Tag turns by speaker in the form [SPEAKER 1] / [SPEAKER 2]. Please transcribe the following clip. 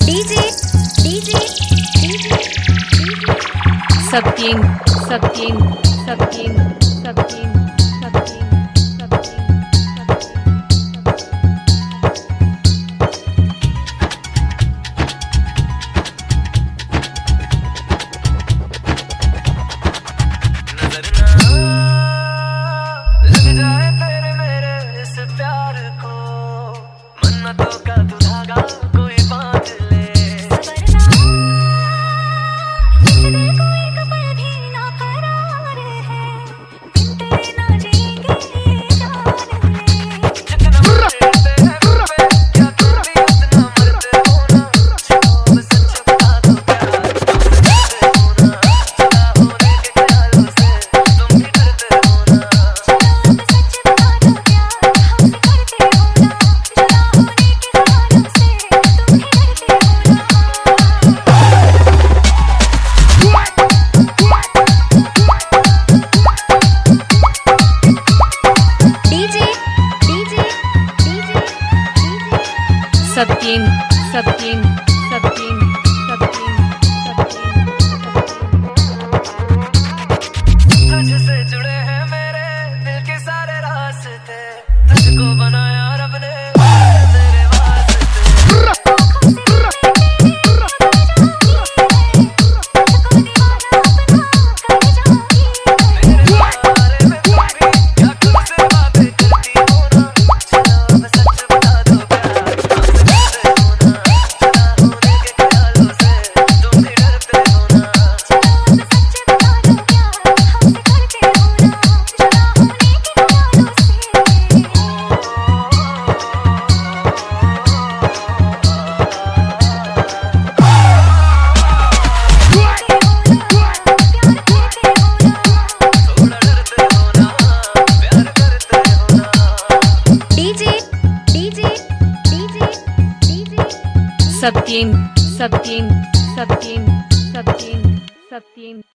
[SPEAKER 1] DJ DJ DJ
[SPEAKER 2] Satyen Satyen Satyen Satyen Satyen Satyen Satyen Satyen Satyen
[SPEAKER 3] तुझसे जुड़े हैं मेरे दिल के सारे रास्ते, तुझको बनाया रब ने मेरे वास्ते।
[SPEAKER 2] सत्येन सत्येन सत्येन सत्येन सत्येन।